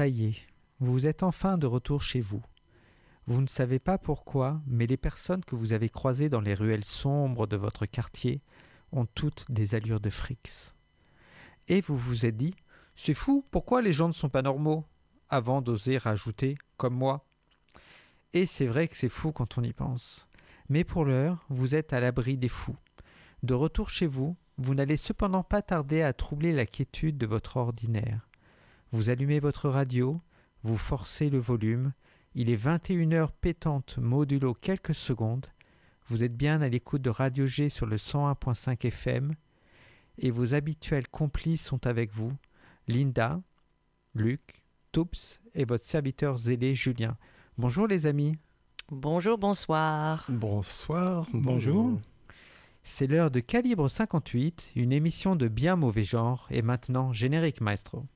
Ça y est, vous êtes enfin de retour chez vous. Vous ne savez pas pourquoi, mais les personnes que vous avez croisées dans les ruelles sombres de votre quartier ont toutes des allures de frics. Et vous vous êtes dit « C'est fou, pourquoi les gens ne sont pas normaux ?» avant d'oser rajouter « comme moi ». Et c'est vrai que c'est fou quand on y pense. Mais pour l'heure, vous êtes à l'abri des fous. De retour chez vous, vous n'allez cependant pas tarder à troubler la quiétude de votre ordinaire. Vous allumez votre radio, vous forcez le volume, il est 21h pétante modulo quelques secondes, vous êtes bien à l'écoute de Radio G sur le 101.5 FM, et vos habituels complices sont avec vous, Linda, Luc, Toups et votre serviteur zélé Julien. Bonjour les amis. Bonjour, bonsoir. Bonsoir, bonjour. C'est l'heure de Calibre 58, une émission de bien mauvais genre, et maintenant générique maestro.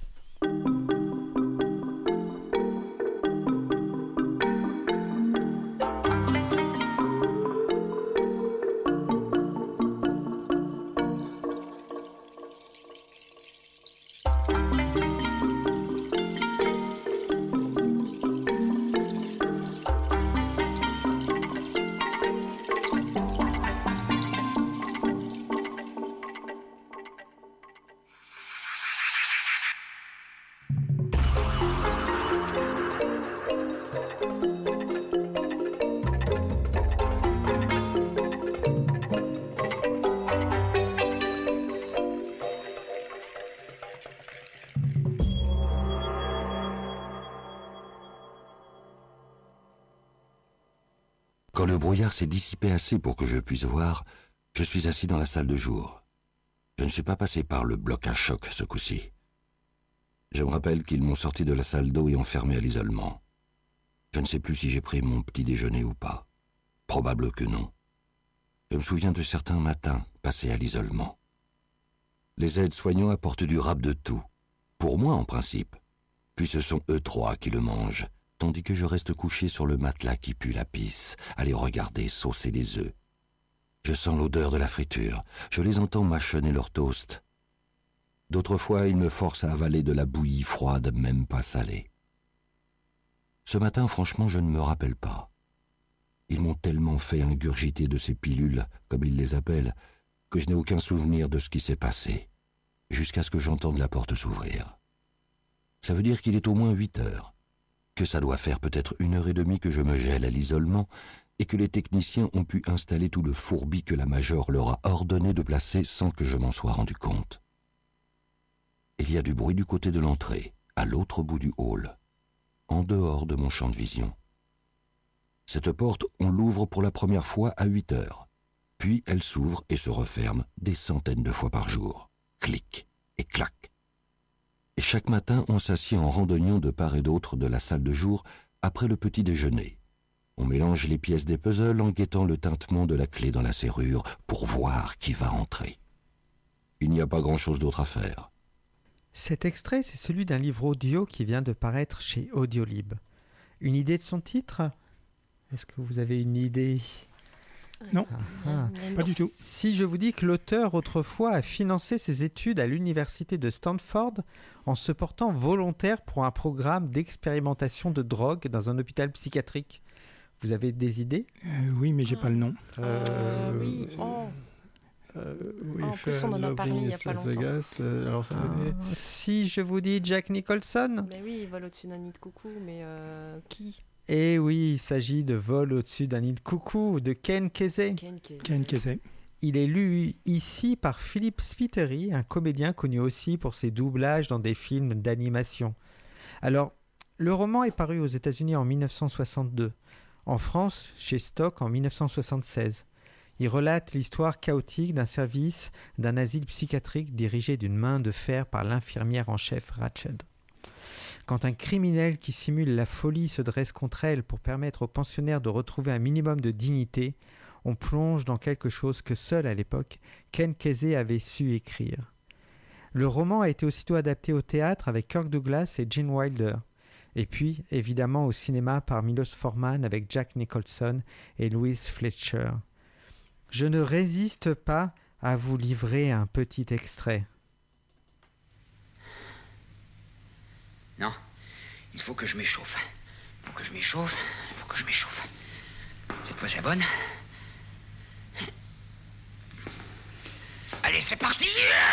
Quand le brouillard s'est dissipé assez pour que je puisse voir, je suis assis dans la salle de jour. Je ne suis pas passé par le bloc à choc ce coup-ci. Je me rappelle qu'ils m'ont sorti de la salle d'eau et enfermé à l'isolement. Je ne sais plus si j'ai pris mon petit déjeuner ou pas. Probable que non. Je me souviens de certains matins passés à l'isolement. Les aides-soignants apportent du râpe de tout. Pour moi, en principe. Puis ce sont eux trois qui le mangent, tandis que je reste couché sur le matelas qui pue la pisse, à les regarder saucer des œufs. Je sens l'odeur de la friture, je les entends mâchonner leur toast. D'autres fois, ils me forcent à avaler de la bouillie froide, même pas salée. Ce matin, franchement, je ne me rappelle pas. Ils m'ont tellement fait ingurgiter de ces pilules, comme ils les appellent, que je n'ai aucun souvenir de ce qui s'est passé, jusqu'à ce que j'entende la porte s'ouvrir. Ça veut dire qu'il est au moins 8 heures. Que ça doit faire peut-être 1h30 que je me gèle à l'isolement et que les techniciens ont pu installer tout le fourbi que la major leur a ordonné de placer sans que je m'en sois rendu compte. Il y a du bruit du côté de l'entrée, à l'autre bout du hall, en dehors de mon champ de vision. Cette porte, on l'ouvre pour la première fois à 8 heures, puis elle s'ouvre et se referme des centaines de fois par jour. Clic et clac. Et chaque matin, on s'assied en randonnion de part et d'autre de la salle de jour après le petit déjeuner. On mélange les pièces des puzzles en guettant le tintement de la clé dans la serrure pour voir qui va entrer. Il n'y a pas grand-chose d'autre à faire. Cet extrait, c'est celui d'un livre audio qui vient de paraître chez Audiolib. Une idée de son titre ? Est-ce que vous avez une idée ? Non, pas du tout. Si je vous dis que l'auteur autrefois a financé ses études à l'université de Stanford en se portant volontaire pour un programme d'expérimentation de drogue dans un hôpital psychiatrique, vous avez des idées ? Oui, mais j'ai pas le nom. Oui. Oui, En plus, on en a parlé il y a pas longtemps. Vegas, alors ça veut dire... Si je vous dis Jack Nicholson ? Mais oui, il vole au-dessus d'un nid de coucou, mais qui ? Eh oui, il s'agit de Vol au-dessus d'un nid de coucou de Ken Kesey. Ken Kesey. Il est lu ici par Philip Spiteri, un comédien connu aussi pour ses doublages dans des films d'animation. Alors, le roman est paru aux États-Unis en 1962, en France chez Stock en 1976. Il relate l'histoire chaotique d'un service d'un asile psychiatrique dirigé d'une main de fer par l'infirmière en chef Rachel. Quand un criminel qui simule la folie se dresse contre elle pour permettre aux pensionnaires de retrouver un minimum de dignité, on plonge dans quelque chose que seul à l'époque Ken Kesey avait su écrire. Le roman a été aussitôt adapté au théâtre avec Kirk Douglas et Gene Wilder, et puis évidemment au cinéma par Milos Forman avec Jack Nicholson et Louise Fletcher. Je ne résiste pas à vous livrer un petit extrait. Non, Il faut que je m'échauffe. Cette fois, c'est bonne. Allez, c'est parti!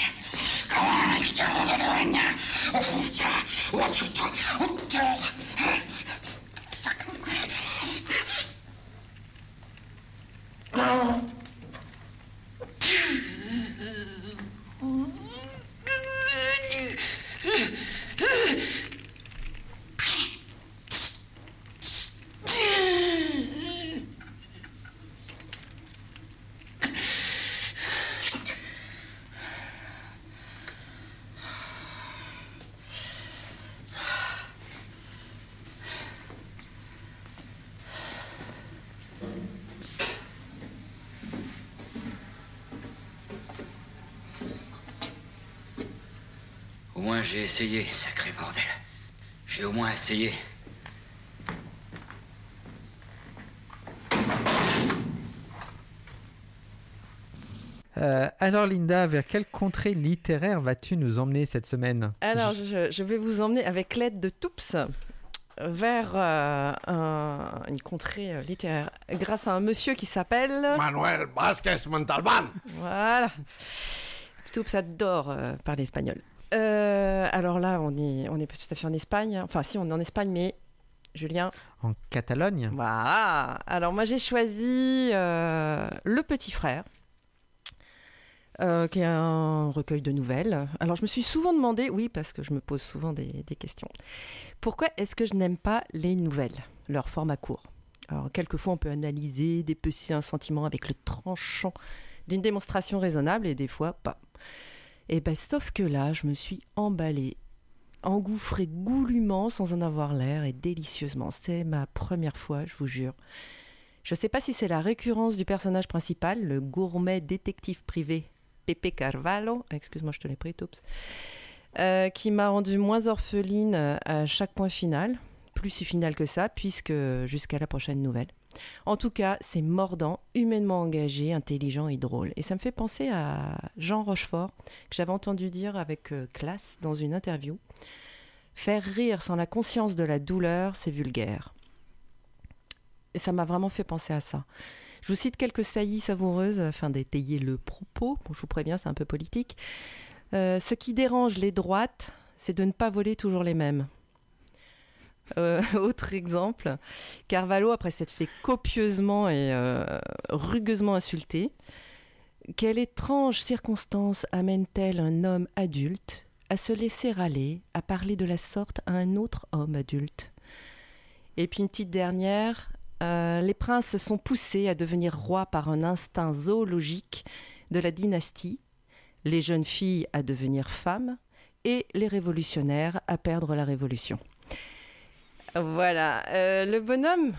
Au moins, j'ai essayé, sacré bordel. J'ai au moins essayé. Alors Linda, vers quelle contrée littéraire vas-tu nous emmener cette semaine? Alors, je vais vous emmener avec l'aide de Toups vers une contrée littéraire grâce à un monsieur qui s'appelle... Manuel Vázquez Montalbán. Voilà. Toups adore parler espagnol. Alors là, on est pas tout à fait en Espagne. Enfin, si, on est en Espagne, mais Julien... En Catalogne. Voilà. Alors moi, j'ai choisi Le Petit Frère, qui est un recueil de nouvelles. Alors je me suis souvent demandé, oui, parce que je me pose souvent des questions, pourquoi est-ce que je n'aime pas les nouvelles, leur format court? Alors quelquefois, on peut analyser, dépecer un sentiment avec le tranchant d'une démonstration raisonnable et des fois pas. Et ben, sauf que là, je me suis emballée, engouffrée goulûment sans en avoir l'air et délicieusement. C'est ma première fois, je vous jure. Je ne sais pas si c'est la récurrence du personnage principal, le gourmet détective privé Pepe Carvalho, excuse-moi, je te l'ai pris, Toups, qui m'a rendue moins orpheline à chaque point final, plus si final que ça, puisque jusqu'à la prochaine nouvelle. En tout cas, c'est mordant, humainement engagé, intelligent et drôle. Et ça me fait penser à Jean Rochefort, que j'avais entendu dire avec classe dans une interview. Faire rire sans la conscience de la douleur, c'est vulgaire. Et ça m'a vraiment fait penser à ça. Je vous cite quelques saillies savoureuses afin d'étayer le propos. Bon, je vous préviens, c'est un peu politique. Ce qui dérange les droites, c'est de ne pas voler toujours les mêmes. Autre exemple, Carvalho, après s'être fait copieusement et rugueusement insulter, quelle étrange circonstance amène-t-elle un homme adulte à se laisser râler, à parler de la sorte à un autre homme adulte? Et puis une petite dernière, les princes sont poussés à devenir rois par un instinct zoologique de la dynastie, les jeunes filles à devenir femmes et les révolutionnaires à perdre la révolution. Voilà, le bonhomme.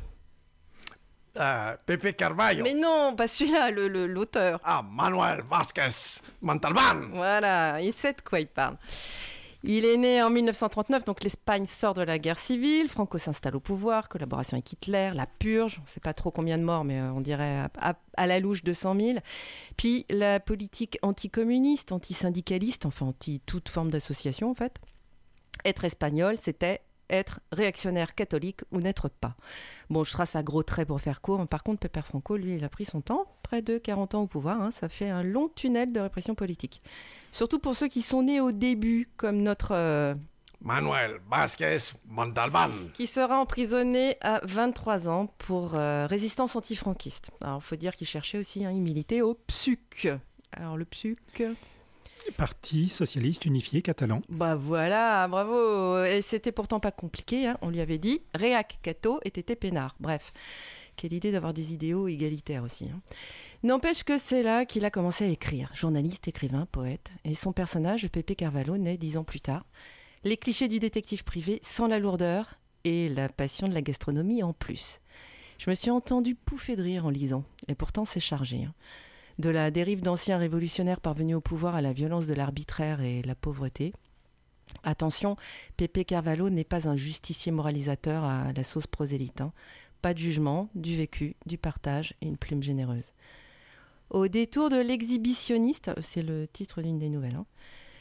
Pepe Carvalho. Mais non, pas celui-là, l'auteur. Ah, Manuel Vázquez Montalbán. Voilà, il sait de quoi il parle. Il est né en 1939, donc l'Espagne sort de la guerre civile, Franco s'installe au pouvoir, collaboration avec Hitler, la purge, on ne sait pas trop combien de morts, mais on dirait à la louche 200 000. Puis la politique anticommuniste, antisyndicaliste, enfin anti toute forme d'association en fait. Être espagnol, c'était être réactionnaire catholique ou n'être pas. Bon, je trace à gros traits pour faire court. Par contre, Pépère Franco, lui, il a pris son temps, près de 40 ans au pouvoir. Hein, ça fait un long tunnel de répression politique. Surtout pour ceux qui sont nés au début, comme notre... Manuel Vázquez Montalbán. Qui sera emprisonné à 23 ans pour résistance antifranquiste. Alors, il faut dire qu'il cherchait aussi, il militait au PSUC. Alors, le PSUC... Parti socialiste unifié catalan. Bah voilà, bravo. Et c'était pourtant pas compliqué, hein. On lui avait dit réac, Cato et t'étais peinard. Bref, quelle idée d'avoir des idéaux égalitaires aussi, hein. N'empêche que c'est là qu'il a commencé à écrire. Journaliste, écrivain, poète. Et son personnage, Pepe Carvalho, naît 10 ans plus tard. Les clichés du détective privé sans la lourdeur et la passion de la gastronomie en plus. Je me suis entendu pouffer de rire en lisant. Et pourtant, c'est chargé, hein. De la dérive d'anciens révolutionnaires parvenus au pouvoir à la violence de l'arbitraire et la pauvreté. Attention, Pepe Carvalho n'est pas un justicier moralisateur à la sauce prosélyte, hein. Pas de jugement, du vécu, du partage et une plume généreuse. Au détour de l'exhibitionniste, c'est le titre d'une des nouvelles, hein.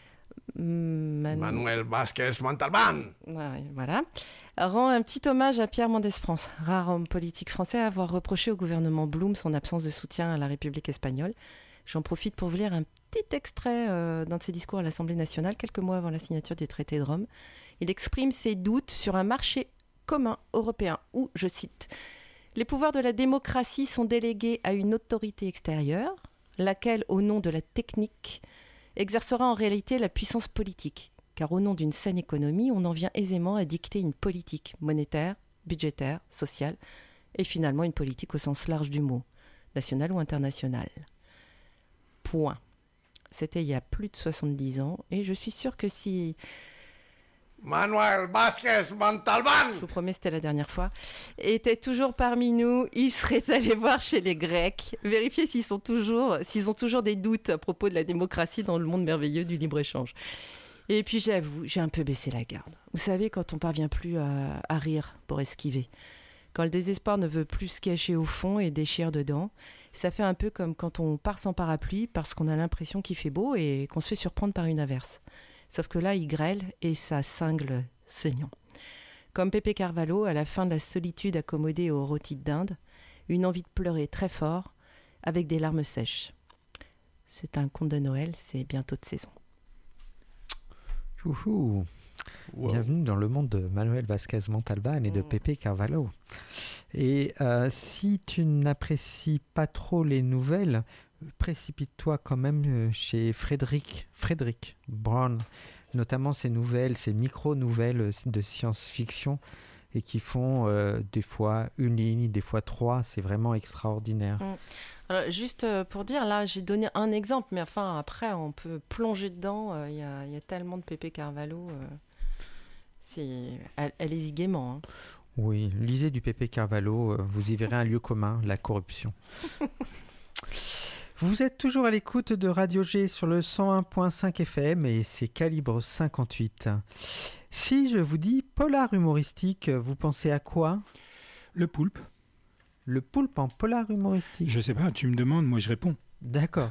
Manuel Vázquez Montalbán. Ouais, voilà. Rend un petit hommage à Pierre Mendès France, rare homme politique français à avoir reproché au gouvernement Blum son absence de soutien à la République espagnole. J'en profite pour vous lire un petit extrait d'un de ses discours à l'Assemblée nationale, quelques mois avant la signature du traité de Rome. Il exprime ses doutes sur un marché commun européen où, je cite, « Les pouvoirs de la démocratie sont délégués à une autorité extérieure, laquelle, au nom de la technique, exercera en réalité la puissance politique. Car au nom d'une saine économie, on en vient aisément à dicter une politique monétaire, budgétaire, sociale, et finalement une politique au sens large du mot, nationale ou internationale. » Point. C'était il y a plus de 70 ans, et je suis sûre que si... Manuel Vázquez Montalbán. Je vous promets, c'était la dernière fois, était toujours parmi nous, il serait allé voir chez les Grecs, vérifier s'ils ont toujours des doutes à propos de la démocratie dans le monde merveilleux du libre-échange. Et puis j'avoue, j'ai un peu baissé la garde. Vous savez, quand on parvient plus à rire pour esquiver, quand le désespoir ne veut plus se cacher au fond et déchire dedans, ça fait un peu comme quand on part sans parapluie parce qu'on a l'impression qu'il fait beau et qu'on se fait surprendre par une averse. Sauf que là, il grêle et ça cingle saignant. Comme Pepe Carvalho, à la fin de la solitude accommodée au rôti de dinde, une envie de pleurer très fort, avec des larmes sèches. C'est un conte de Noël, c'est bientôt de saison. Youhou. Wow. Bienvenue dans le monde de Manuel Vázquez Montalbán et de Pepe Carvalho. Et si tu n'apprécies pas trop les nouvelles, précipite-toi quand même chez Frédéric Brown, notamment ces micro-nouvelles de science-fiction et qui font des fois une ligne, des fois 3, c'est vraiment extraordinaire. Alors, juste pour dire, là j'ai donné un exemple, mais enfin après on peut plonger dedans, il y a tellement de Pepe Carvalho, allez-y gaiement. Hein. Oui, lisez du Pepe Carvalho, vous y verrez un lieu commun, la corruption. Vous êtes toujours à l'écoute de Radio G sur le 101.5 FM et c'est calibre 58. Si je vous dis polar humoristique, vous pensez à quoi ? Le poulpe. Le poulpe en polar humoristique ? Je sais pas, tu me demandes, moi je réponds. D'accord.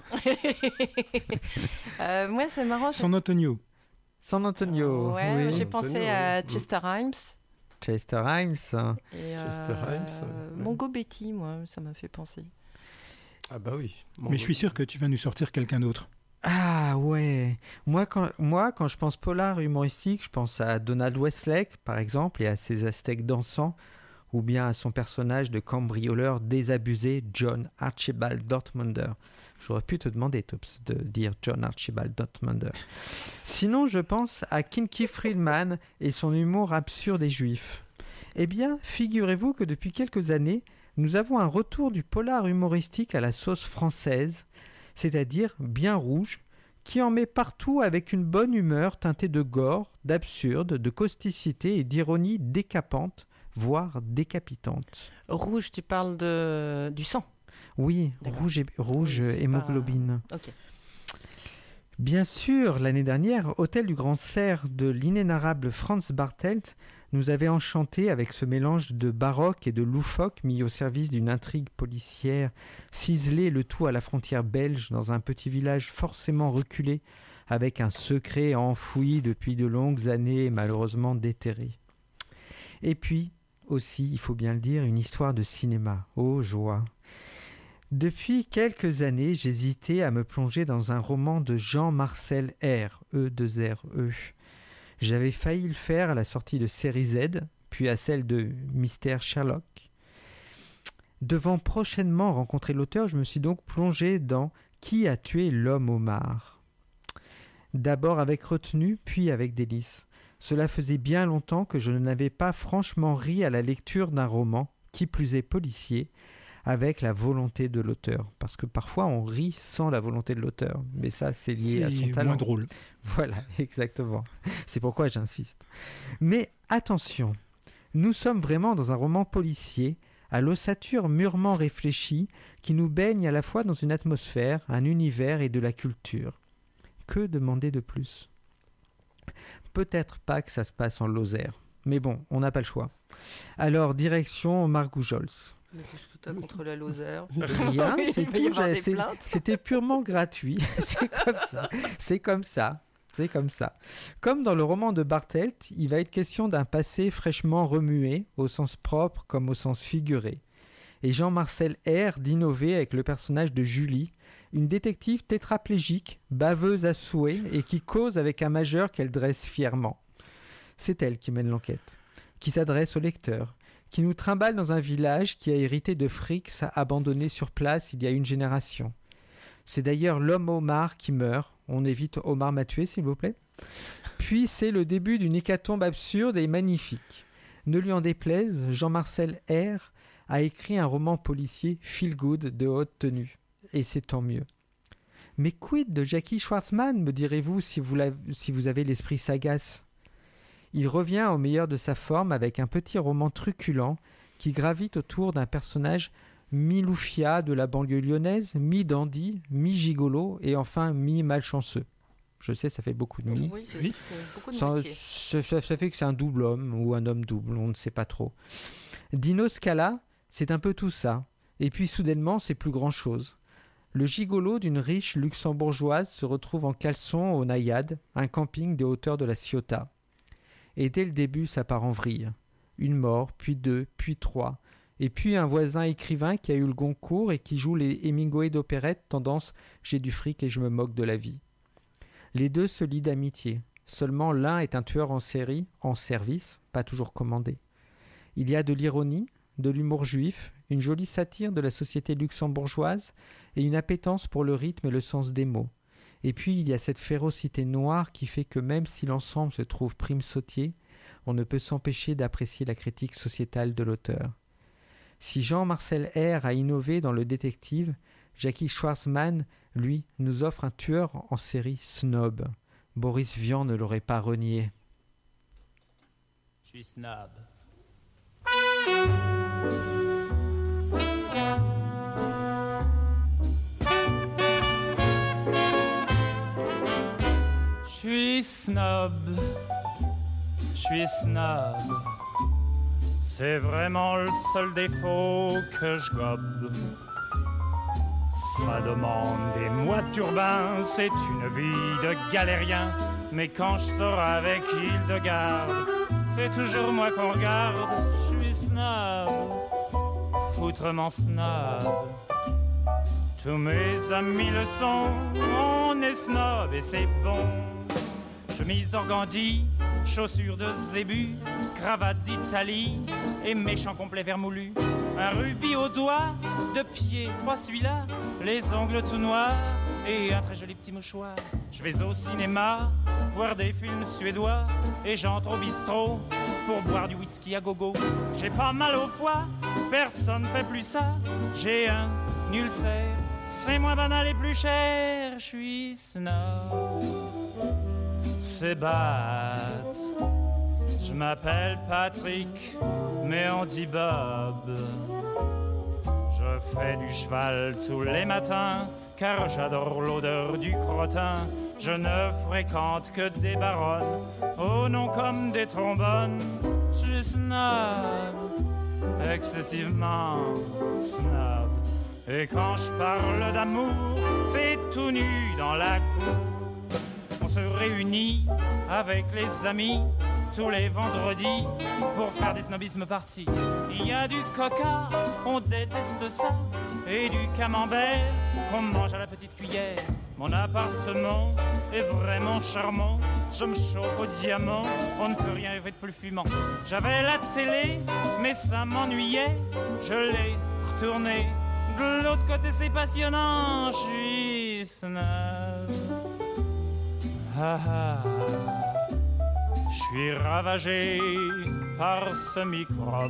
Moi c'est marrant. San Antonio. San Antonio. Ouais, oui. j'ai pensé à Chester Himes. Chester Himes. Et Chester Himes. Mongo Betty, moi, ça m'a fait penser. Ah bah oui. Mais je suis sûr que tu vas nous sortir quelqu'un d'autre. Ah ouais. Moi, quand je pense polar humoristique, je pense à Donald Westlake, par exemple, et à ses Aztèques dansants, ou bien à son personnage de cambrioleur désabusé, John Archibald Dortmunder. J'aurais pu te demander, Tops, de dire John Archibald Dortmunder. Sinon, je pense à Kinky Friedman et son humour absurde et juif. Eh bien, figurez-vous que depuis quelques années, nous avons un retour du polar humoristique à la sauce française, c'est-à-dire bien rouge, qui en met partout avec une bonne humeur teintée de gore, d'absurde, de causticité et d'ironie décapante, voire décapitante. Rouge, tu parles du sang ? Oui, D'accord. rouge Oui, hémoglobine. Pas... Ok. Bien sûr, l'année dernière, Hôtel du Grand Cerf de l'inénarrable Franz Bartelt nous avait enchantés avec ce mélange de baroque et de loufoque mis au service d'une intrigue policière, ciselé le tout à la frontière belge dans un petit village forcément reculé, avec un secret enfoui depuis de longues années malheureusement déterré. Et puis, aussi, il faut bien le dire, une histoire de cinéma. Oh joie! Depuis quelques années, j'hésitais à me plonger dans un roman de Jean-Marcel R. E2RE. J'avais failli le faire à la sortie de Série Z, puis à celle de Mystère Sherlock. Devant prochainement rencontrer l'auteur, je me suis donc plongé dans Qui a tué l'homme homard ? D'abord avec retenue, puis avec délice. Cela faisait bien longtemps que je n'avais pas franchement ri à la lecture d'un roman, qui plus est policier, avec la volonté de l'auteur. Parce que parfois on rit sans la volonté de l'auteur, mais ça c'est lié à son talent. C'est moins drôle. Voilà, exactement. C'est pourquoi j'insiste. Mais attention, nous sommes vraiment dans un roman policier, à l'ossature mûrement réfléchie, qui nous baigne à la fois dans une atmosphère, un univers et de la culture. Que demander de plus ? Peut-être pas que ça se passe en Lozère, mais bon, on n'a pas le choix. Alors, direction Margoujols. Mais qu'est-ce que t'as contre la Lozère ? Rien, c'est Il va y tout. avoir des plaintes. C'était purement gratuit. C'est comme ça. C'est comme ça. Comme dans le roman de Bartelt, il va être question d'un passé fraîchement remué, au sens propre comme au sens figuré. Et Jean-Marcel R d'innover avec le personnage de Julie, une détective tétraplégique, baveuse à souhait et qui cause avec un majeur qu'elle dresse fièrement. C'est elle qui mène l'enquête, qui s'adresse au lecteur, qui nous trimballe dans un village qui a hérité de frics abandonnés sur place il y a une génération. C'est d'ailleurs l'homme homard qui meurt. On évite Omar m'a tué, s'il vous plaît. Puis c'est le début d'une hécatombe absurde et magnifique. Ne lui en déplaise, Jean-Marcel R a écrit un roman policier feel-good de haute tenue. Et c'est tant mieux. Mais quid de Jackie Schwartzman, me direz-vous, si vous avez l'esprit sagace ? Il revient au meilleur de sa forme avec un petit roman truculent qui gravite autour d'un personnage mi-loufia de la banlieue lyonnaise, mi-dandy, mi-gigolo et enfin mi-malchanceux. Je sais, ça fait beaucoup de mi. Oui, c'est Oui. beaucoup de Ça, métiers. ça fait que c'est un double homme ou un homme double, on ne sait pas trop. Dino Scala, c'est un peu tout ça. Et puis soudainement, c'est plus grand-chose. Le gigolo d'une riche luxembourgeoise se retrouve en caleçon aux Naïades, un camping des hauteurs de la Ciotat. Et dès le début, ça part en vrille. Une mort, puis deux, puis trois. Et puis un voisin écrivain qui a eu le Goncourt et qui joue les Hemingway d'opérette, tendance « j'ai du fric et je me moque de la vie ». Les deux se lient d'amitié. Seulement l'un est un tueur en série, en service, pas toujours commandé. Il y a de l'ironie, de l'humour juif, une jolie satire de la société luxembourgeoise et une appétence pour le rythme et le sens des mots. Et puis il y a cette férocité noire qui fait que même si l'ensemble se trouve prime sautier, on ne peut s'empêcher d'apprécier la critique sociétale de l'auteur. Si Jean-Marcel R a innové dans le détective, Jackie Schwartzman, lui, nous offre un tueur en série snob. Boris Vian ne l'aurait pas renié. Je suis snob. Je suis snob. Je suis snob. C'est vraiment le seul défaut que je gobe. Ça demande des mois de turbin, c'est une vie de galérien. Mais quand je sors avec Hildegarde, c'est toujours moi qu'on regarde. Je suis snob, foutrement snob. Tous mes amis le sont, on est snob et c'est bon. Chemise d'organdi, chaussures de zébu, cravate d'Italie et méchant complet vermoulu. Un rubis au doigt, de pied, pas celui-là, les ongles tout noirs et un très joli petit mouchoir. Je vais au cinéma, voir des films suédois et j'entre au bistrot pour boire du whisky à gogo. J'ai pas mal au foie, personne fait plus ça. J'ai un ulcère, c'est moins banal et plus cher. Je suis snob. C'est bad. Je m'appelle Patrick, mais on dit Bob. Je fais du cheval tous les matins, car j'adore l'odeur du crottin. Je ne fréquente que des baronnes, au nom comme des trombones. Je suis snob, excessivement snob. Et quand je parle d'amour, c'est tout nu dans la cour. On se réunit avec les amis tous les vendredis pour faire des snobismes parties. Il y a du coca, on déteste ça, et du camembert qu'on mange à la petite cuillère. Mon appartement est vraiment charmant, je me chauffe au diamant, on ne peut rien rêver de plus fumant. J'avais la télé, mais ça m'ennuyait, je l'ai retournée. De l'autre côté c'est passionnant, je suis snob. Ah ah. Je suis ravagé par ce microbe.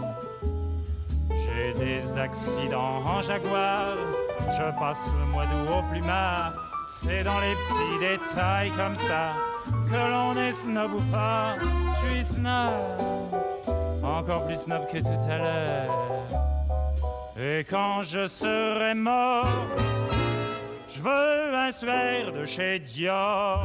J'ai des accidents en Jaguar. Je passe le mois d'août au plumard. C'est dans les petits détails comme ça que l'on est snob ou pas. Je suis snob, encore plus snob que tout à l'heure. Et quand je serai mort, je veux un suaire de chez Dior.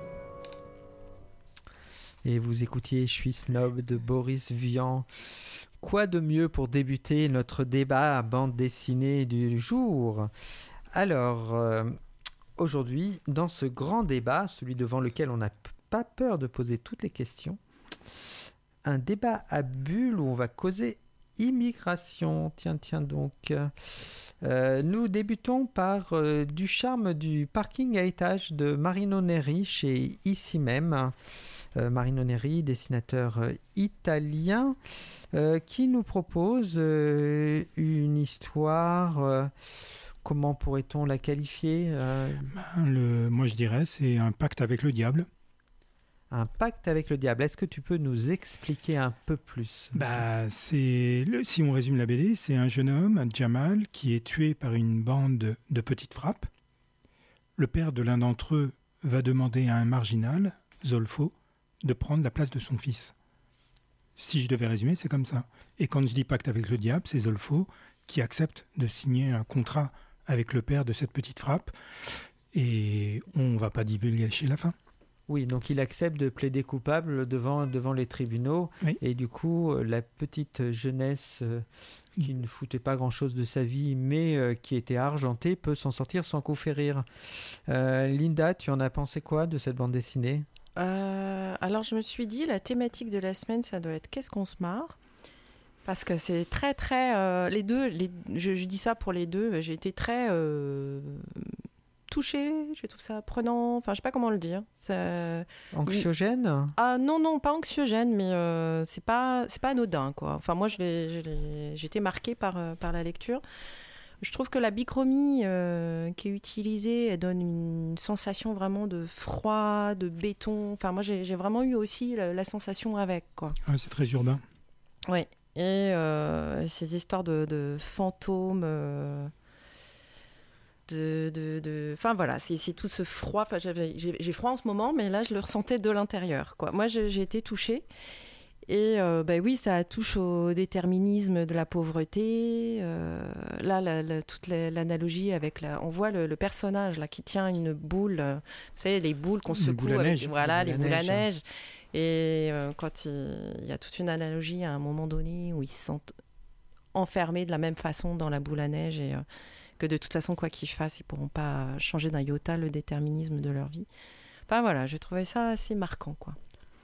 Et vous écoutiez Je suis snob de Boris Vian. Quoi de mieux pour débuter notre débat à bande dessinée du jour? Alors, aujourd'hui, dans ce grand débat, celui devant lequel on n'a pas peur de poser toutes les questions, un débat à bulles où on va causer immigration. Tiens donc. Nous débutons par du charme du parking à étage de Marino Neri chez Ici Même. Marino Neri, dessinateur italien, qui nous propose une histoire. Comment pourrait-on la qualifier? Moi, je dirais, c'est un pacte avec le diable. Un pacte avec le diable. Est-ce que tu peux nous expliquer un peu plus? Si on résume la BD, c'est un jeune homme, Jamal, qui est tué par une bande de petites frappes. Le père de l'un d'entre eux va demander à un marginal, Zolfo, de prendre la place de son fils. Si je devais résumer, c'est comme ça. Et quand je dis pacte avec le diable, c'est Zolfo qui accepte de signer un contrat avec le père de cette petite frappe. Et on ne va pas divulguer la fin. Oui, donc il accepte de plaider coupable devant les tribunaux. Oui. Et du coup, la petite jeunesse qui ne foutait pas grand-chose de sa vie, mais qui était argentée, peut s'en sortir sans coup férir. Linda, tu en as pensé quoi de cette bande dessinée? Alors, je me suis dit, la thématique de la semaine, ça doit être « Qu'est-ce qu'on se marre ?» Parce que c'est très, très... les deux, je dis ça pour les deux, j'ai été très touchée, je trouve ça prenant, enfin, je sais pas comment le dire. Anxiogène? Ah non, pas anxiogène, mais c'est pas anodin, quoi. Enfin, moi, j'étais marquée par la lecture. Je trouve que la bichromie qui est utilisée, elle donne une sensation vraiment de froid, de béton. Enfin, moi, j'ai vraiment eu aussi la sensation avec, quoi. Ah, c'est très urbain. Oui. Et ces histoires de fantômes, enfin voilà, c'est tout ce froid. Enfin, j'ai froid en ce moment, mais là, je le ressentais de l'intérieur, quoi. Moi, j'ai été touchée. Et oui, ça touche au déterminisme de la pauvreté. Là, toute l'analogie avec on voit le personnage là qui tient une boule. Vous savez, les boules qu'on secoue avec, voilà, les boules à neige. Et quand il y a toute une analogie à un moment donné où ils se sentent enfermés de la même façon dans la boule à neige et que de toute façon, quoi qu'ils fassent, ils ne pourront pas changer d'un iota le déterminisme de leur vie. Enfin voilà, j'ai trouvé ça assez marquant, quoi.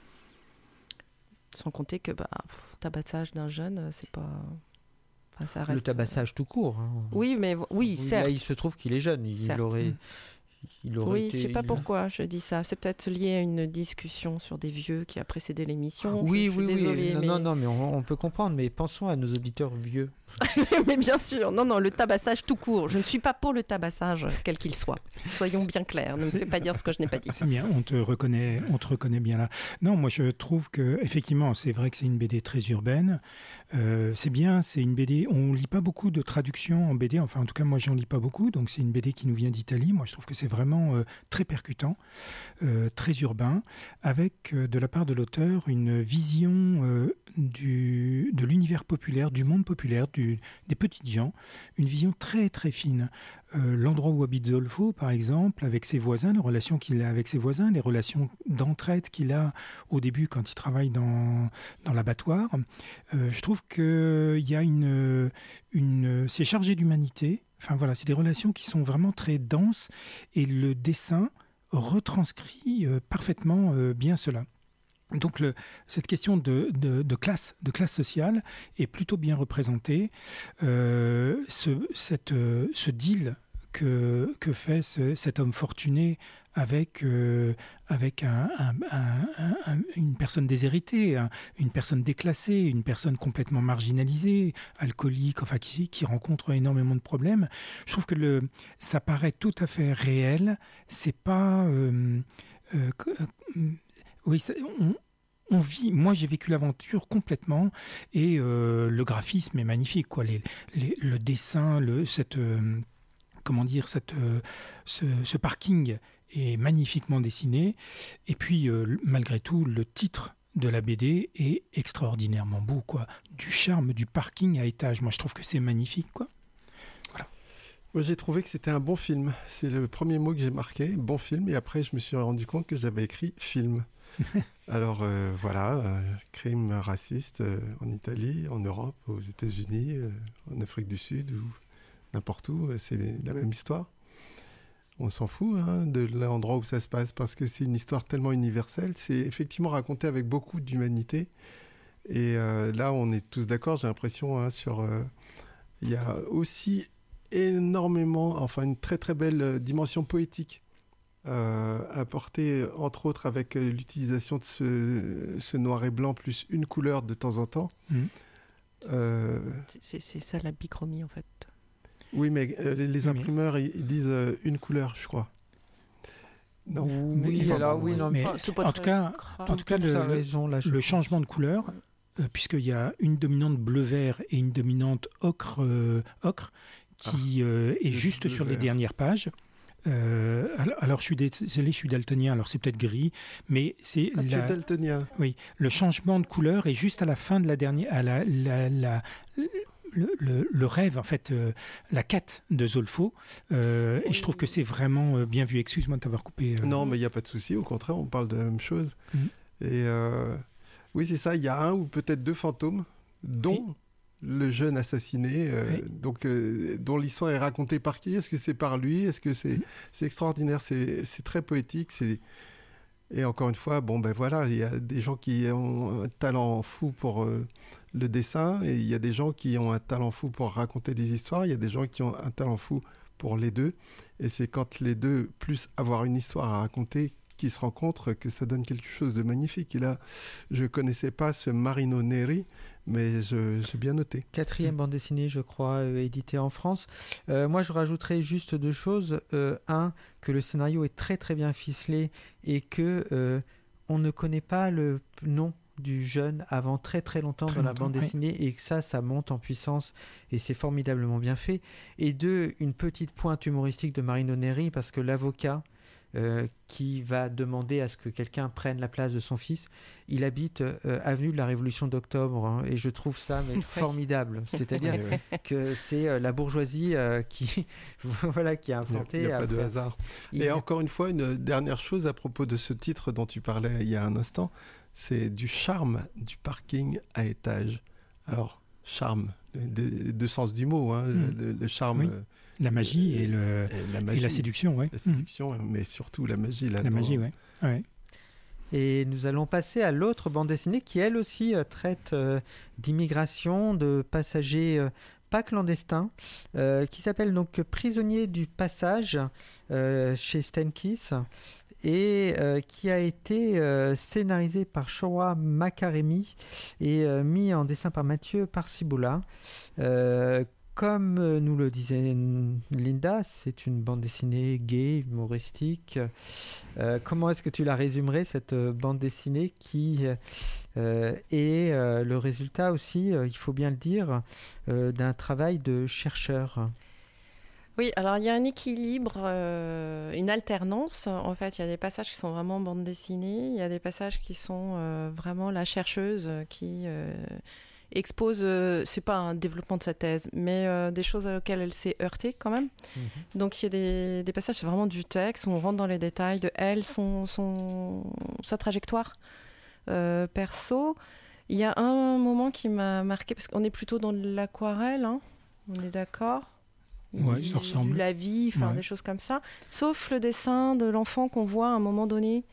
Sans compter que tabassage d'un jeune, c'est pas... Enfin, ça reste... Le tabassage tout court. Hein. Oui, mais oui, certes. Là, il se trouve qu'il est jeune. Il aurait oui, je sais pas pourquoi je dis ça. C'est peut-être lié à une discussion sur des vieux qui a précédé l'émission. Oui. Désolée, non, mais on peut comprendre. Mais pensons à nos auditeurs vieux. Mais bien sûr, non, le tabassage tout court. Je ne suis pas pour le tabassage, quel qu'il soit. Soyons bien clairs. Ne me fais pas dire ce que je n'ai pas dit. C'est bien, on te reconnaît bien là. Non, moi je trouve que effectivement, c'est vrai que c'est une BD très urbaine. C'est bien, c'est une BD. On lit pas beaucoup de traductions en BD. Enfin, en tout cas, moi, j'en lis pas beaucoup. Donc, c'est une BD qui nous vient d'Italie. Moi, je trouve que c'est vraiment très percutant, très urbain, avec de la part de l'auteur une vision de l'univers populaire, du monde populaire, des petites gens, une vision très très fine. L'endroit où habite Zolfo, par exemple, avec ses voisins, les relations qu'il a avec ses voisins, les relations d'entraide qu'il a au début quand il travaille dans l'abattoir, je trouve qu'il y a c'est chargé d'humanité. Enfin voilà, c'est des relations qui sont vraiment très denses et le dessin retranscrit parfaitement bien cela. Donc cette question de classe sociale est plutôt bien représentée. Ce deal que fait cet homme fortuné avec une personne déshéritée, une personne déclassée, une personne complètement marginalisée, alcoolique, enfin qui rencontre énormément de problèmes. Je trouve que ça paraît tout à fait réel. C'est pas on vit. Moi, j'ai vécu l'aventure complètement et le graphisme est magnifique, quoi. Le dessin, ce parking est magnifiquement dessiné. Et puis, malgré tout, le titre de la BD est extraordinairement beau, quoi. Du charme du parking à étage. Moi, je trouve que c'est magnifique, quoi. Voilà. Moi, j'ai trouvé que c'était un bon film. C'est le premier mot que j'ai marqué, bon film. Et après, je me suis rendu compte que j'avais écrit film. Alors voilà, crime raciste en Italie, en Europe, aux États-Unis, en Afrique du Sud ou n'importe où, c'est la même histoire. On s'en fout de l'endroit où ça se passe parce que c'est une histoire tellement universelle. C'est effectivement raconté avec beaucoup d'humanité. Et là, on est tous d'accord, j'ai l'impression, sur... Il y a aussi énormément, enfin une très très belle dimension poétique apportée, entre autres, avec l'utilisation de ce noir et blanc plus une couleur de temps en temps. C'est ça la bichromie, en fait. Oui, mais les imprimeurs, ils disent une couleur, je crois. Non. Oui, alors oui, non, mais Enfin, c'est pas en très tout cas, grave. en tout cas, le changement de couleur, puisqu'il y a une dominante bleu-vert et une dominante ocre qui est juste sur les dernières pages. Alors je suis désolé, je suis daltonien, alors c'est peut-être gris, mais c'est tu es daltonien. Oui, le changement de couleur est juste à la fin de la dernière, le rêve, en fait, la quête de Zolfo. Et je trouve que c'est vraiment bien vu. Excuse-moi de t'avoir coupé. Non, mais il n'y a pas de souci. Au contraire, on parle de la même chose. Et oui, c'est ça. Il y a un ou peut-être deux fantômes, dont le jeune assassiné, donc, dont l'histoire est racontée par qui ? Est-ce que c'est par lui ? Est-ce que c'est extraordinaire ? C'est très poétique. Et encore une fois, bon, ben voilà, il y a des gens qui ont un talent fou pour le dessin, et il y a des gens qui ont un talent fou pour raconter des histoires, il y a des gens qui ont un talent fou pour les deux, et c'est quand les deux, plus avoir une histoire à raconter, qui se rencontrent, que ça donne quelque chose de magnifique. Et là, je connaissais pas ce Marino Neri, mais j'ai bien noté. 4e bande dessinée, je crois, éditée en France. Moi, je rajouterais juste deux choses. Un, que le scénario est très très bien ficelé et que on ne connaît pas le nom du jeune avant très très longtemps dans la bande dessinée, et que ça monte en puissance et c'est formidablement bien fait. Et deux, une petite pointe humoristique de Marino Neri, parce que l'avocat qui va demander à ce que quelqu'un prenne la place de son fils, il habite avenue de la Révolution d'Octobre, et je trouve ça formidable. C'est-à-dire que c'est la bourgeoisie qui a inventé. Il n'y a pas de hasard. Et encore une fois, une dernière chose à propos de ce titre dont tu parlais il y a un instant, c'est du charme du parking à étage. Alors, charme, deux sens du mot, le charme... Oui. La magie et la séduction, oui. La séduction, mais surtout la magie. La magie, oui. Ouais. Et nous allons passer à l'autre bande dessinée qui, elle aussi, traite d'immigration, de passagers pas clandestins, qui s'appelle donc Prisonniers du passage, chez Stenkiss, et qui a été scénarisé par Showa Makaremi et mis en dessin par Mathieu Parciboula. Comme nous le disait Linda, c'est une bande dessinée gaie, humoristique. Comment est-ce que tu la résumerais, cette bande dessinée qui est le résultat aussi, il faut bien le dire, d'un travail de chercheur ? Oui, alors il y a un équilibre, une alternance. En fait, il y a des passages qui sont vraiment bande dessinée, il y a des passages qui sont vraiment la chercheuse qui... expose, c'est pas un développement de sa thèse, mais des choses auxquelles elle s'est heurtée quand même. Donc il y a des passages, c'est vraiment du texte où on rentre dans les détails de elle, sa trajectoire perso. Il y a un moment qui m'a marqué, parce qu'on est plutôt dans de l'aquarelle, on est d'accord ? Oui, ça ressemble. De la vie, des choses comme ça. Sauf le dessin de l'enfant qu'on voit à un moment donné.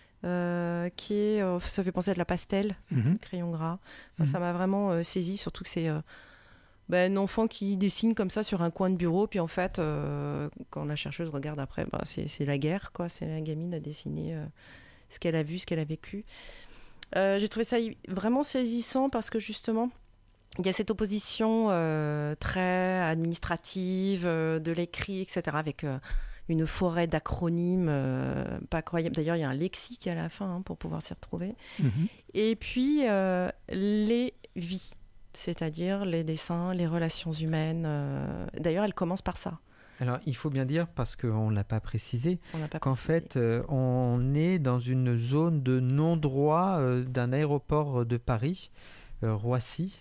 Qui est, ça fait penser à de la pastel, crayon gras. Ça m'a vraiment saisi, surtout que c'est un enfant qui dessine comme ça sur un coin de bureau, puis en fait, quand la chercheuse regarde après, c'est la guerre, quoi. C'est la gamine à dessiner ce qu'elle a vu, ce qu'elle a vécu. J'ai trouvé ça vraiment saisissant parce que justement, il y a cette opposition très administrative de l'écrit, etc., avec... une forêt d'acronymes pas croyable. D'ailleurs, il y a un lexique à la fin pour pouvoir s'y retrouver. Et puis, les vies, c'est-à-dire les dessins, les relations humaines. D'ailleurs, elle commence par ça. Alors, il faut bien dire, parce qu'on ne l'a pas précisé, qu'en fait, on est dans une zone de non-droit d'un aéroport de Paris, Roissy.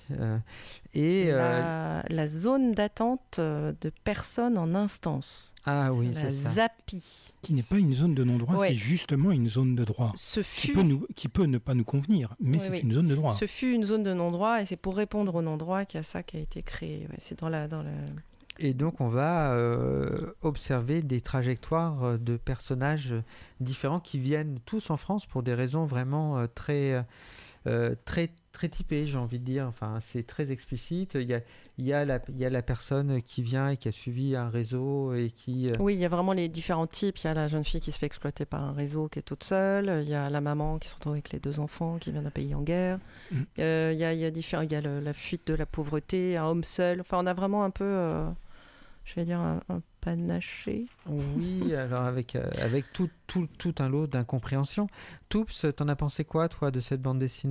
La zone d'attente de personnes en instance. Ah oui, la c'est ça. ZAPI. Qui n'est pas une zone de non-droit, c'est justement une zone de droit. Qui peut ne pas nous convenir, mais c'est une zone de droit. Ce fut une zone de non-droit et c'est pour répondre au non-droit qu'il y a ça qui a été créé. C'est dans la... Et donc on va observer des trajectoires de personnages différents qui viennent tous en France pour des raisons vraiment très typées, j'ai envie de dire. Enfin, c'est très explicite. Il y a la personne qui vient et qui a suivi un réseau et qui... Oui, il y a vraiment les différents types. Il y a la jeune fille qui se fait exploiter par un réseau qui est toute seule. Il y a la maman qui se retrouve avec les 2 enfants qui vient d'un pays en guerre. Il y a la fuite de la pauvreté, un homme seul. Enfin, on a vraiment un peu... je vais dire un panaché. Oui, alors avec tout un lot d'incompréhension. Toups, t'en as pensé quoi, toi, de cette bande dessinée ?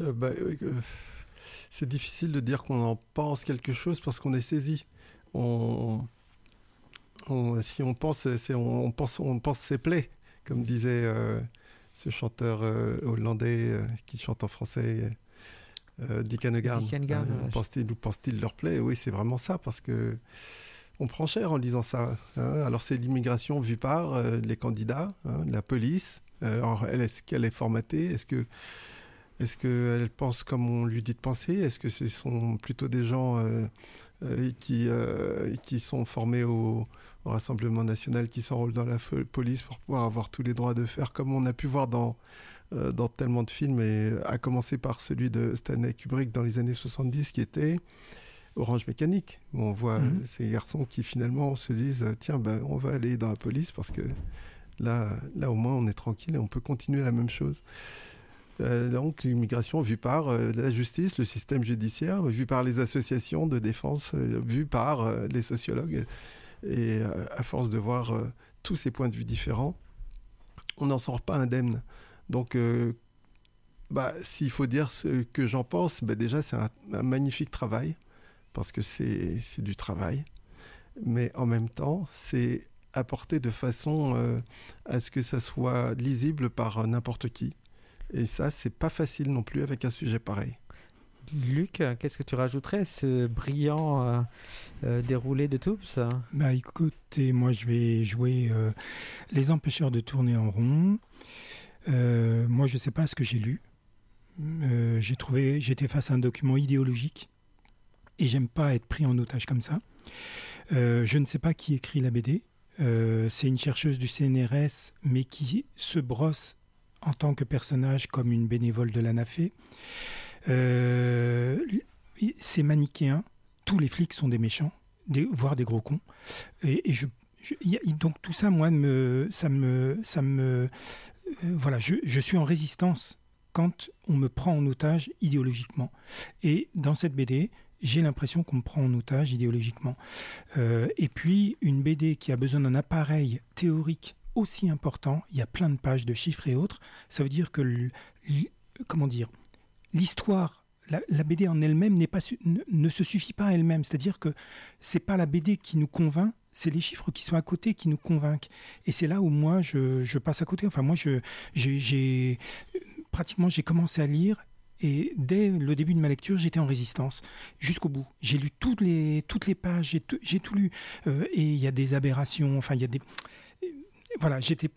C'est difficile de dire qu'on en pense quelque chose parce qu'on est saisi. Si on pense, on pense ses plaies, comme disait ce chanteur hollandais qui chante en français. Dick Hanegard. Pense-t-il leur plaît ? Oui, c'est vraiment ça, parce que on prend cher en lisant ça. Alors c'est l'immigration vue par les candidats, la police. Alors est-ce qu'elle est formatée ? Est-ce qu'elle pense comme on lui dit de penser ? Est-ce que ce sont plutôt des gens qui sont formés au Rassemblement national, qui s'enrôlent dans la police pour pouvoir avoir tous les droits de faire, comme on a pu voir dans tellement de films, et à commencer par celui de Stanley Kubrick dans les années 70 qui était Orange Mécanique, où on voit ces garçons qui finalement se disent tiens, on va aller dans la police parce que là au moins on est tranquille et on peut continuer la même chose. Donc l'immigration vue par la justice, le système judiciaire, vue par les associations de défense, vue par les sociologues, et à force de voir tous ces points de vue différents, on n'en sort pas indemne. Donc, s'il faut dire ce que j'en pense, déjà c'est un magnifique travail, parce que c'est du travail, mais en même temps, c'est apporté de façon à ce que ça soit lisible par n'importe qui. Et ça, c'est pas facile non plus avec un sujet pareil. Luc, qu'est-ce que tu rajouterais à ce brillant déroulé de Toups ? Écoutez, moi je vais jouer Les empêcheurs de tourner en rond. Moi, je ne sais pas ce que j'ai lu. J'étais face à un document idéologique et j'aime pas être pris en otage comme ça. Je ne sais pas qui écrit la BD. C'est une chercheuse du CNRS, mais qui se brosse en tant que personnage comme une bénévole de l'ANAFE. C'est manichéen. Tous les flics sont des méchants, voire des gros cons. Donc tout ça, moi, voilà, je suis en résistance quand on me prend en otage idéologiquement. Et dans cette BD, j'ai l'impression qu'on me prend en otage idéologiquement. Et puis, une BD qui a besoin d'un appareil théorique aussi important, il y a plein de pages de chiffres et autres, ça veut dire que l'histoire, la BD en elle-même ne se suffit pas à elle-même. C'est-à-dire que c'est pas la BD qui nous convainc, c'est les chiffres qui sont à côté qui nous convainquent. Et c'est là où moi, je passe à côté. Enfin, moi, j'ai commencé à lire et dès le début de ma lecture, j'étais en résistance jusqu'au bout. J'ai lu toutes les pages, j'ai tout lu. Et il y a des aberrations, enfin, il y a des... Voilà,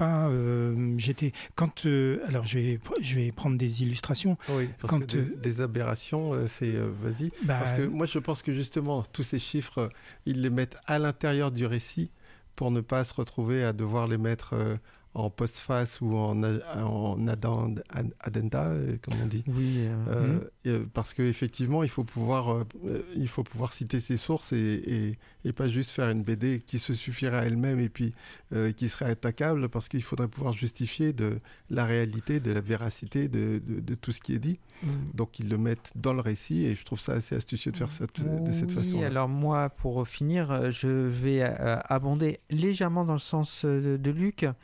alors je vais prendre des illustrations. Oui, parce que des aberrations, vas-y. Parce que moi, je pense que justement, tous ces chiffres, ils les mettent à l'intérieur du récit pour ne pas se retrouver à devoir les mettre en postface ou en addenda, comme on dit. Oui. Parce qu'effectivement, il faut pouvoir citer ses sources et pas juste faire une BD qui se suffirait à elle-même et puis qui serait attaquable, parce qu'il faudrait pouvoir justifier de la réalité, de la véracité de tout ce qui est dit. Donc ils le mettent dans le récit et je trouve ça assez astucieux de faire ça de cette façon. Alors moi, pour finir, je vais abonder légèrement dans le sens de Luc.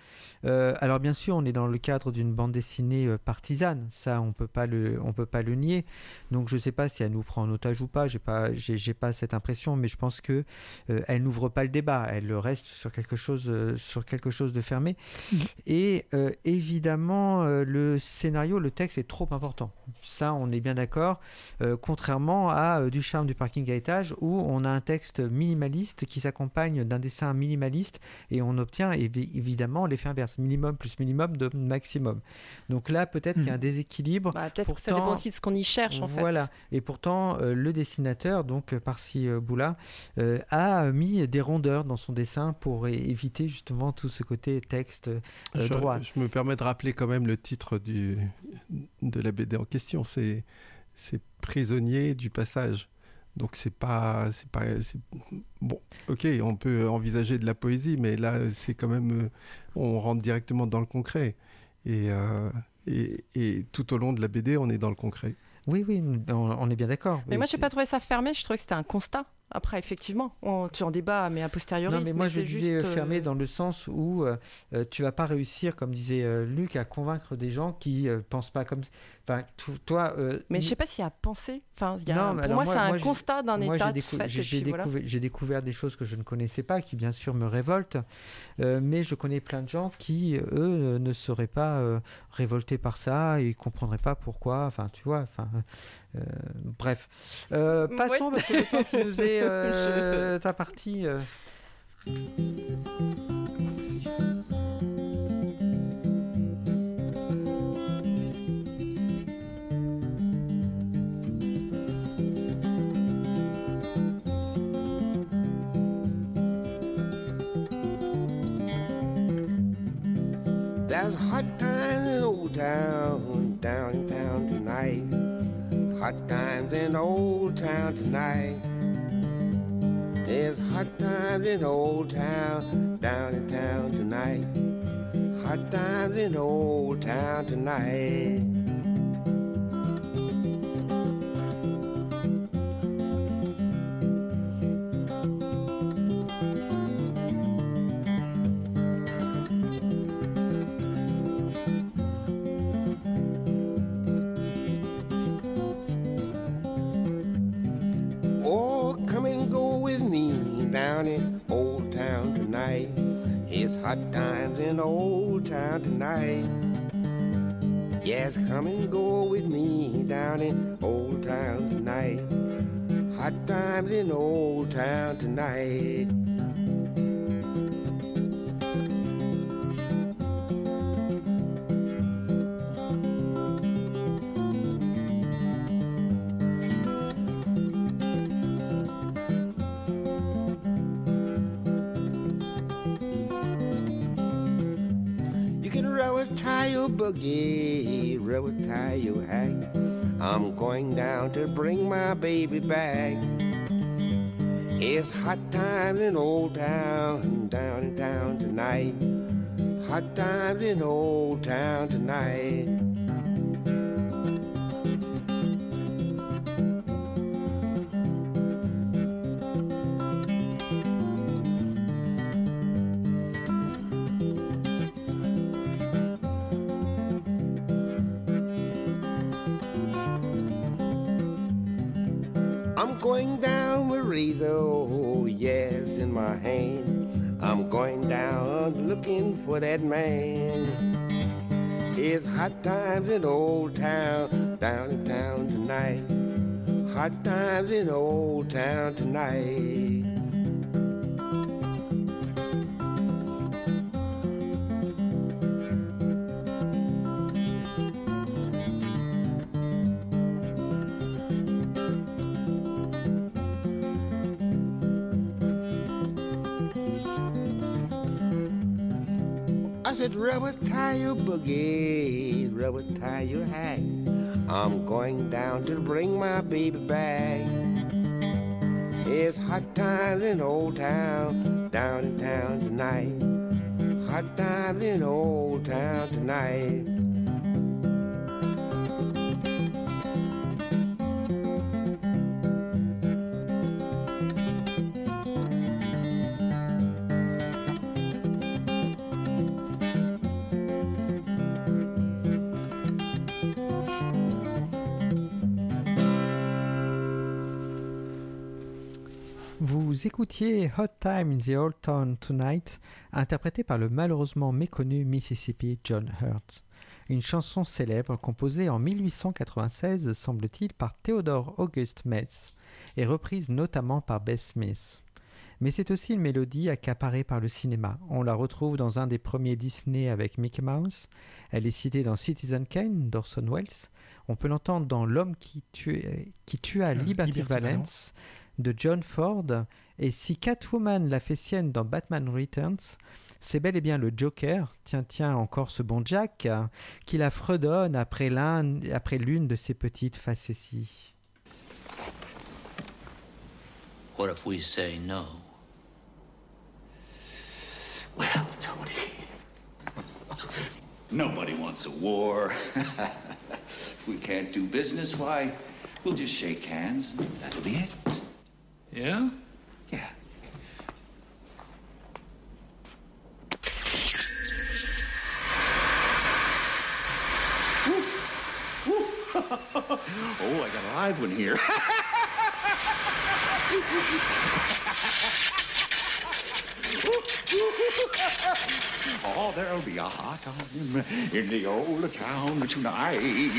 Alors bien sûr, on est dans le cadre d'une bande dessinée partisane, ça on peut pas le nier. Donc je sais pas si elle nous prend en otage ou pas, j'ai pas cette impression, mais je pense que elle n'ouvre pas le débat, elle reste sur quelque chose de fermé. Et évidemment, le scénario, le texte est trop important. Ça, on est bien d'accord. Contrairement à Du charme du parking à étage, où on a un texte minimaliste qui s'accompagne d'un dessin minimaliste et on obtient évidemment l'effet inverse, minimum plus minimum de maximum. Donc là, peut-être qu'il y a un déséquilibre. Peut-être pourtant, que ça dépend aussi de ce qu'on y cherche en fait. Voilà. Et pourtant, le dessinateur, donc Parsi Boula, a mis des rondeurs dans son dessin pour éviter justement tout ce côté texte droit. Je me permets de rappeler quand même le titre de la BD en question, c'est Prisonnier du passage. Donc c'est bon, ok, on peut envisager de la poésie, mais là c'est quand même on rentre directement dans le concret et tout au long de la BD on est dans le concret. Oui, on est bien d'accord. Mais moi je n'ai pas trouvé ça fermé, je trouvais que c'était un constat. Après, effectivement, tu en débats, mais a posteriori. Non, mais moi, je disais juste, fermé dans le sens où tu vas pas réussir, comme disait Luc, à convaincre des gens qui pensent pas comme. Enfin, toi. Mais je sais pas s'il y a pensé. Enfin, pour moi, c'est un constat d'un état de fait. J'ai découvert des choses que je ne connaissais pas, qui bien sûr me révoltent, mais je connais plein de gens qui, eux, ne seraient pas révoltés par ça et comprendraient pas pourquoi. Enfin, tu vois. Enfin. Bref, passons parce que le temps qui nous est ta partie. There's hot times in Old Town, downtown tonight. Hot times in Old Town tonight. There's hot times in Old Town, down in town tonight. Hot times in Old Town tonight. Hot times in Old Town tonight. Yes, come and go with me down in Old Town tonight. Hot times in Old Town tonight. Tie your boogie, rubber tie your hack. I'm going down to bring my baby back. It's hot times in Old Town, down in town tonight. Hot times in Old Town tonight. I'm going down with razor, oh yes, in my hand. I'm going down looking for that man. It's hot times in Old Town, down in town tonight. Hot times in Old Town tonight. I said, rubber tie your boogie, rubber tie your hat. I'm going down to bring my baby back. It's hot times in Old Town, down in town tonight. Hot times in Old Town tonight. Vous écoutiez Hot Time in the Old Town Tonight, interprété par le malheureusement méconnu Mississippi John Hurt. Une chanson célèbre composée en 1896, semble-t-il, par Theodore August Metz et reprise notamment par Beth Smith. Mais c'est aussi une mélodie accaparée par le cinéma. On la retrouve dans un des premiers Disney avec Mickey Mouse. Elle est citée dans Citizen Kane d'Orson Welles. On peut l'entendre dans L'homme qui tua Liberty Valance de John Ford. Et si Catwoman la fait sienne dans Batman Returns, c'est bel et bien le Joker, tiens encore ce bon Jack, qui la fredonne après l'une de ses petites facéties. What if we say no? Well, Tony, nobody wants a war. If we can't do business, why, we'll just shake hands and that'll be it. Yeah? Yeah. Oh, I got a live one here. Oh, there'll be a hot time in the old town tonight.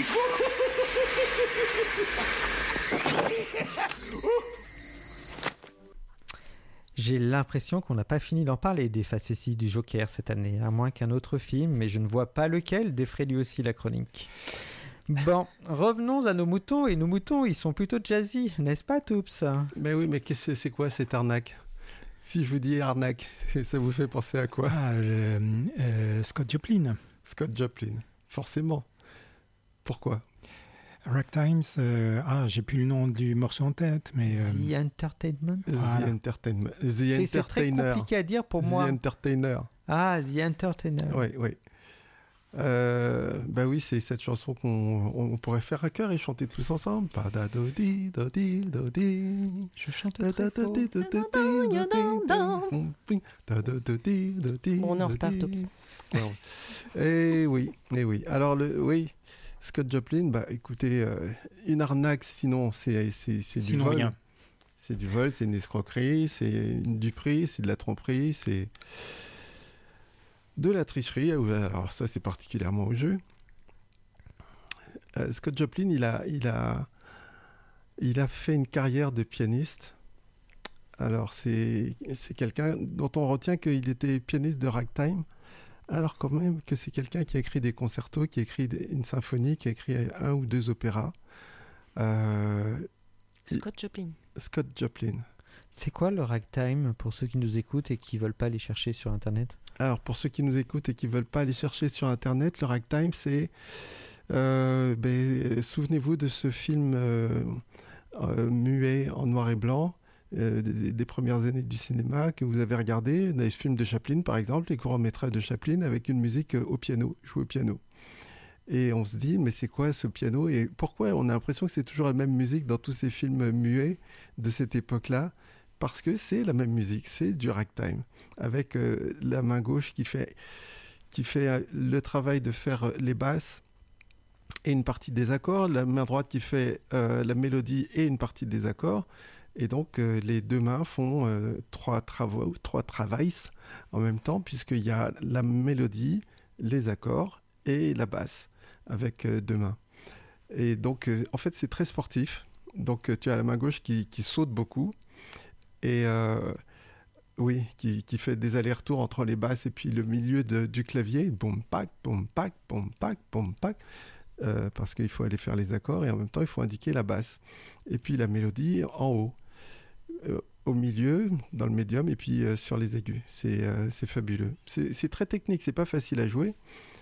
J'ai l'impression qu'on n'a pas fini d'en parler des facéties du Joker cette année, à moins qu'un autre film, mais je ne vois pas lequel défraie lui aussi la chronique. Bon, revenons à nos moutons, et nos moutons, ils sont plutôt jazzy, n'est-ce pas, Toups? Mais oui, mais c'est quoi cette arnaque? Si je vous dis arnaque, ça vous fait penser à quoi? Scott Joplin. Scott Joplin, forcément. Pourquoi? Ragtimes, j'ai plus le nom du morceau en tête, mais... The Entertainment. Voilà. The Entertainment. C'est très compliqué à dire pour moi. The Entertainer. Ah, The Entertainer. Oui. Bah oui, c'est cette chanson qu'on pourrait faire à cœur et chanter tous ensemble. Padadodi, dodi, dodi. Je chante très faux. On est en retard, Tops. Eh oui. Alors, Scott Joplin, bah écoutez, une arnaque, sinon c'est du vol. Rien. C'est du vol, c'est une escroquerie, c'est une duperie, c'est de la tromperie, c'est de la tricherie. Alors ça, c'est particulièrement au jeu. Scott Joplin, il a fait une carrière de pianiste. Alors c'est quelqu'un dont on retient qu'il était pianiste de ragtime. Alors quand même que c'est quelqu'un qui a écrit des concertos, qui a écrit une symphonie, qui a écrit 1 ou 2 opéras. Scott Joplin. Scott Joplin. C'est quoi le ragtime pour ceux qui nous écoutent et qui ne veulent pas aller chercher sur Internet? Alors pour ceux qui nous écoutent et qui ne veulent pas aller chercher sur Internet, le ragtime c'est... souvenez-vous de ce film muet en noir et blanc, des premières années du cinéma que vous avez regardé, des films de Chaplin par exemple, les courts-métrages de Chaplin avec une musique au piano, jouée au piano. Et on se dit, mais c'est quoi ce piano? Et pourquoi on a l'impression que c'est toujours la même musique dans tous ces films muets de cette époque-là? Parce que c'est la même musique, c'est du ragtime, avec la main gauche qui fait le travail de faire les basses et une partie des accords, la main droite qui fait la mélodie et une partie des accords. Et donc, les deux mains font trois travails en même temps, puisqu'il y a la mélodie, les accords et la basse, avec deux mains. Et donc, en fait, c'est très sportif. Donc, tu as la main gauche qui saute beaucoup, et qui fait des allers-retours entre les basses et puis le milieu du clavier. Boum, pac, boum, pac, boum, pac, boum, pac. Parce qu'il faut aller faire les accords, et en même temps, il faut indiquer la basse. Et puis, la mélodie en haut. Au milieu, dans le médium, et puis sur les aigus. C'est fabuleux. C'est très technique, c'est pas facile à jouer.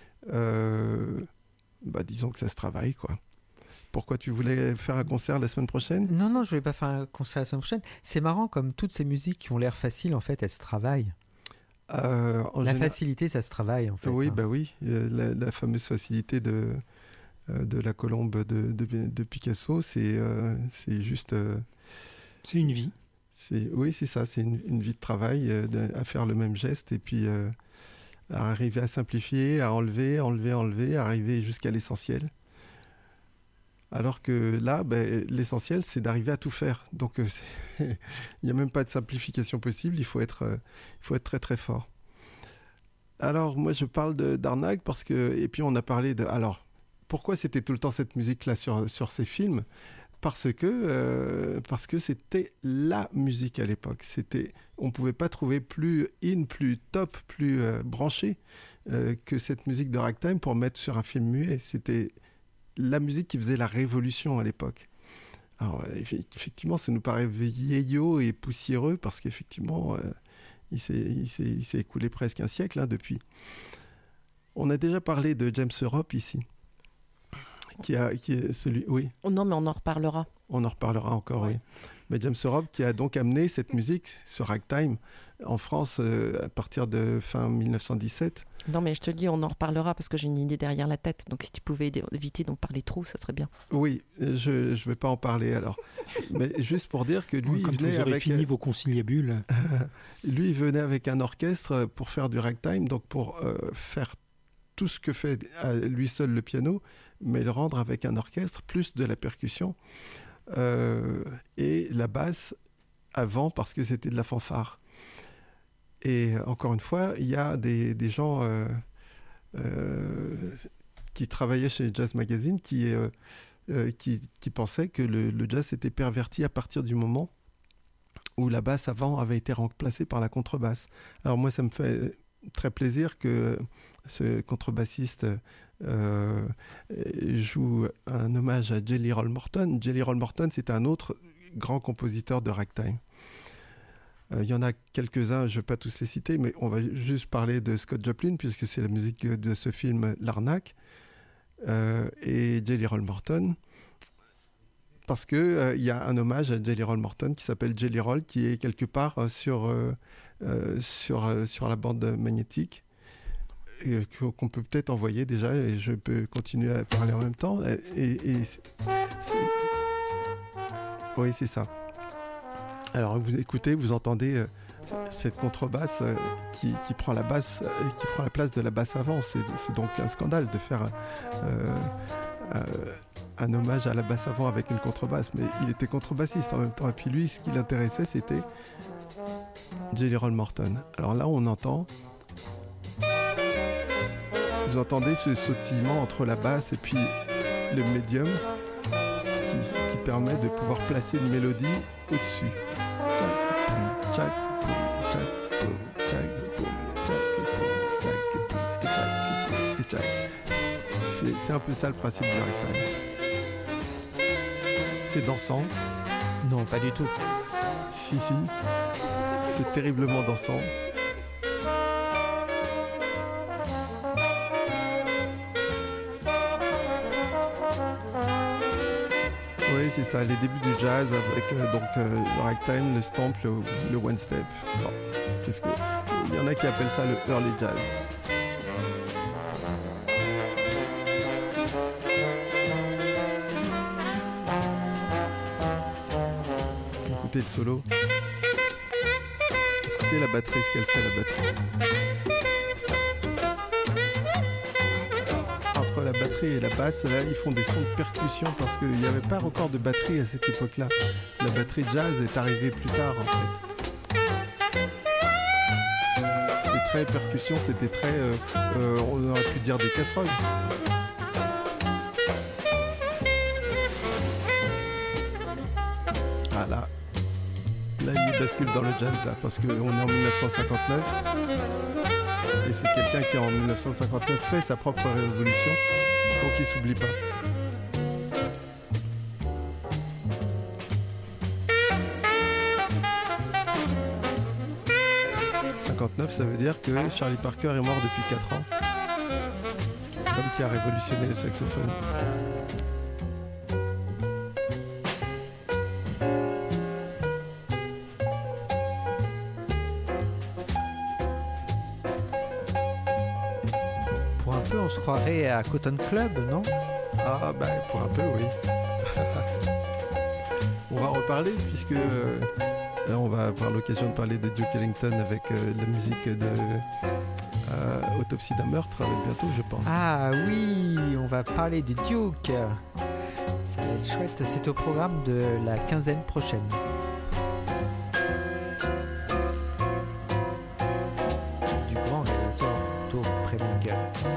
Disons que ça se travaille, quoi. Pourquoi tu voulais faire un concert la semaine prochaine? Non, je voulais pas faire un concert la semaine prochaine. C'est marrant, comme toutes ces musiques qui ont l'air faciles, en fait, elles se travaillent. Facilité, ça se travaille, en fait. Oui, oui. La fameuse facilité de la colombe de Picasso, c'est juste... c'est une vie. Oui, c'est ça, c'est une vie de travail, à faire le même geste, et puis à arriver à simplifier, à enlever, arriver jusqu'à l'essentiel. Alors que là, l'essentiel, c'est d'arriver à tout faire. Donc, il n'y a même pas de simplification possible. Il faut être très, très fort. Alors, moi, je parle d'arnaque parce que... Et puis, on a parlé de... Alors, pourquoi c'était tout le temps cette musique-là sur ces films ? Parce que c'était la musique à l'époque. On ne pouvait pas trouver plus in, plus top, plus branché que cette musique de ragtime pour mettre sur un film muet. C'était la musique qui faisait la révolution à l'époque. Alors, effectivement, ça nous paraît vieillot et poussiéreux parce qu'effectivement, il s'est écoulé presque un siècle depuis. On a déjà parlé de James Europe ici. Qui est celui, oui. Oh non, mais on en reparlera. On en reparlera encore, oui. Mais James Europe qui a donc amené cette musique, ce ragtime, en France à partir de fin 1917. Non, mais je te le dis, on en reparlera parce que j'ai une idée derrière la tête. Donc si tu pouvais éviter d'en parler trop, ça serait bien. Oui, je ne vais pas en parler alors. Mais juste pour dire que lui, comme il venait vous aurez avec... fini vos conciliabules. Lui, il venait avec un orchestre pour faire du ragtime, donc pour faire tout ce que fait à lui seul le piano, mais le rendre avec un orchestre, plus de la percussion, et la basse avant, parce que c'était de la fanfare. Et encore une fois, il y a des gens qui travaillaient chez Jazz Magazine qui pensaient que le jazz était perverti à partir du moment où la basse avant avait été remplacée par la contrebasse. Alors moi, ça me fait très plaisir que ce contrebassiste joue un hommage à Jelly Roll Morton. Jelly Roll Morton, c'est un autre grand compositeur de ragtime. Il y en a quelques-uns, je ne vais pas tous les citer, mais on va juste parler de Scott Joplin, puisque c'est la musique de ce film L'Arnaque, et Jelly Roll Morton, parce qu'il y a un hommage à Jelly Roll Morton qui s'appelle Jelly Roll, qui est quelque part sur la bande magnétique, qu'on peut peut-être envoyer déjà, et je peux continuer à parler en même temps. Oui, c'est ça. Alors vous écoutez, vous entendez cette contrebasse qui prend la basse, qui prend la place de la basse avant. C'est donc un scandale de faire un hommage à la basse avant avec une contrebasse, mais il était contrebassiste en même temps. Et puis lui, ce qui l'intéressait, c'était Jelly Roll Morton. Alors là, on entend... Vous entendez ce sautillement entre la basse et puis le médium qui permet de pouvoir placer une mélodie au-dessus. C'est un peu ça le principe du ragtime. C'est dansant. Non, pas du tout. Si, c'est terriblement dansant. Oui, c'est ça, les débuts du jazz avec le ragtime, le stomp, le one step. Bon, il y en a qui appellent ça le early jazz. Écoutez le solo. Écoutez la batterie, ce qu'elle fait, la batterie. La batterie et la basse, là, ils font des sons de percussion parce qu'il n'y avait pas encore de batterie à cette époque-là. La batterie jazz est arrivée plus tard, en fait. C'était très percussion, c'était très... on aurait pu dire des casseroles. Ah là, il bascule dans le jazz, là, parce qu'on est en 1959. Et c'est quelqu'un qui en 1959 fait sa propre révolution, donc il s'oublie pas. « 59, ça veut dire que Charlie Parker est mort depuis 4 ans. L'homme qui a révolutionné le saxophone. On se croirait à Cotton Club, non? Ah, pour un peu, oui. On va en reparler puisque on va avoir l'occasion de parler de Duke Ellington avec la musique de Autopsie d'un meurtre bientôt, je pense. Ah oui, on va parler du Duke. Ça va être chouette. C'est au programme de la quinzaine prochaine. Du grand réalisateur Otto Preminger.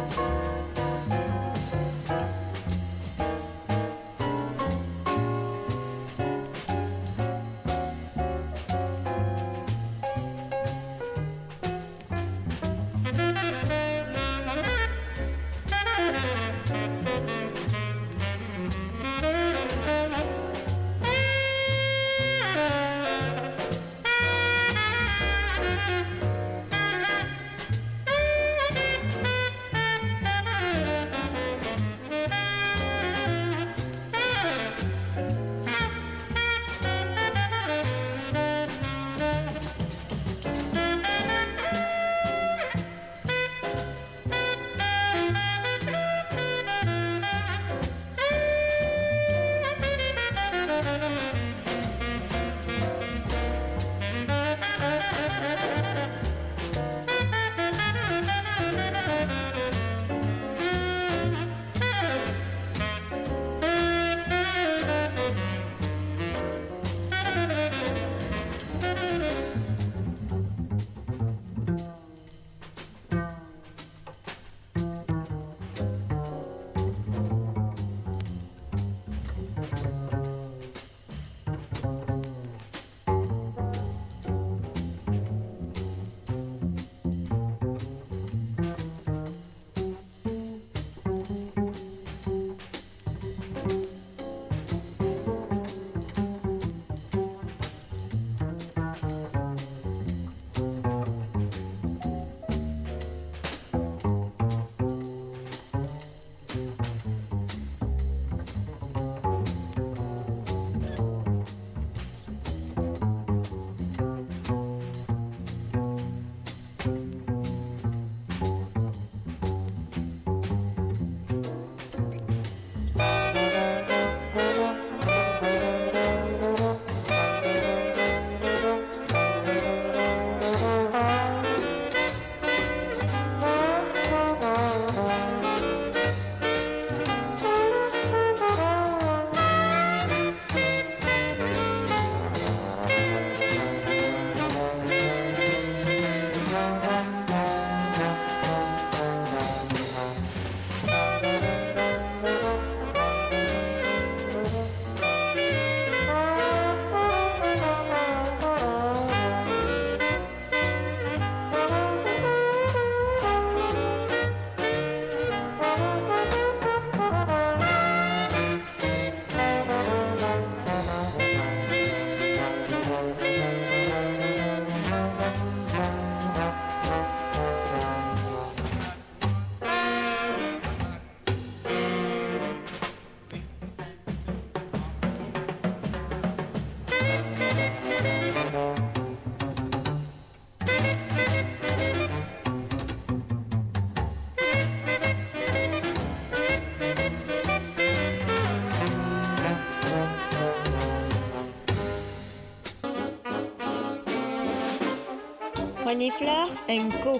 Reniflard & Co.